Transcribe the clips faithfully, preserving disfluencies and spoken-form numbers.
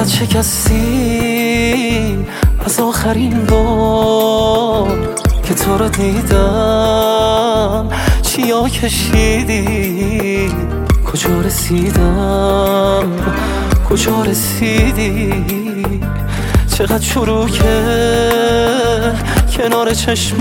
چقدر شکستی از آخرین بار که تو رو دیدم. چیا کشیدی کجا رسیدم کجا رسیدی. چقدر شروع کنار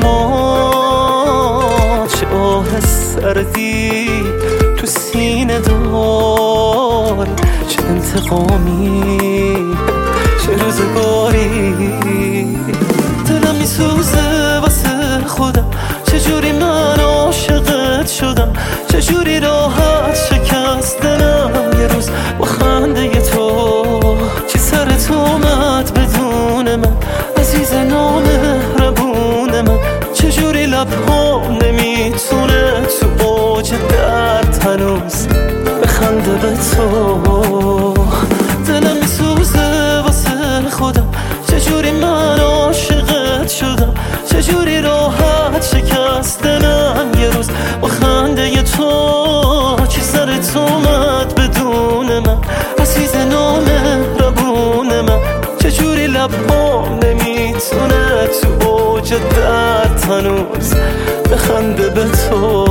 چشمات، چه آه سردی تو سینه دار. چه انتقامی چه روزگاری. دلم میسوزه واسه خودم، چجوری من عاشقت شدم، چجوری راحت شکست دلم یه روز با خنده تو. چی سرت اومد بدون من عزیز نامهربون من، چجوری لبهام نمیتونه تو اوج درد هنوز بخنده به تو. دلم میسوزه واسه خودم، چجوری من عاشقت شدم، چجوری راحت شکست دلم یه روز با خنده تو. چی سرت اومد بدون من عزیز نامهربون من، چجوری لبهام نمیتونه تو اوج درد هنوز بخنده به تو.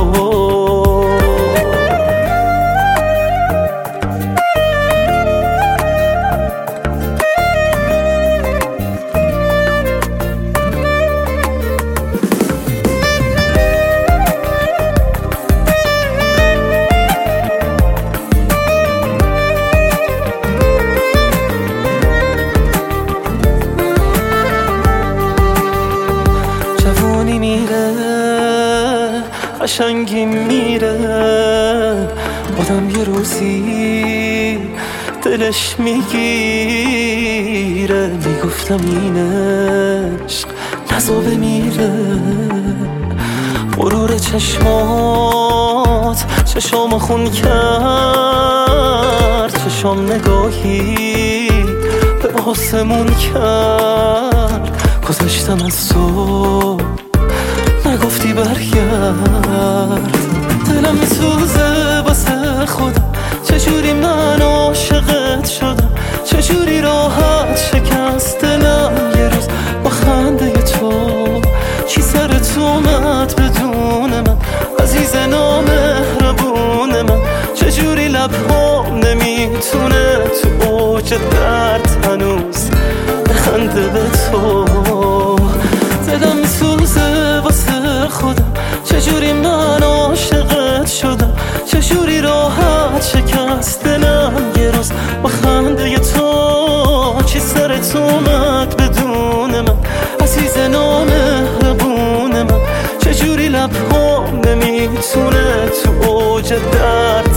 قشنگی میره آدم، یه روزی دلش میگیره. میگفتم این عشق نزا بمیره. غرور چشمات چشام خون کرد، چشام نگاهی به آسمون کرد. گذشتم از تو نگفتی برگرد. دلم میسوزه واسه خودم، چجوری من عاشقت شدم، چجوری راحت شکست دلم یه روز با خنده تو. چی سرت اومد بدون من عزیز نامهربون من، چجوری لبهام نمیتونه تو اوج درد هنوز بخنده به تو. دلم میسوزه واسه خودم، چجوری من عاشقت شدم، چجوری راحت شکست دلم یه روز با خنده تو. چی سرت اومد بدون من عزیز نامهربون من، چجوری لبهام نمیتونه تو اوج درد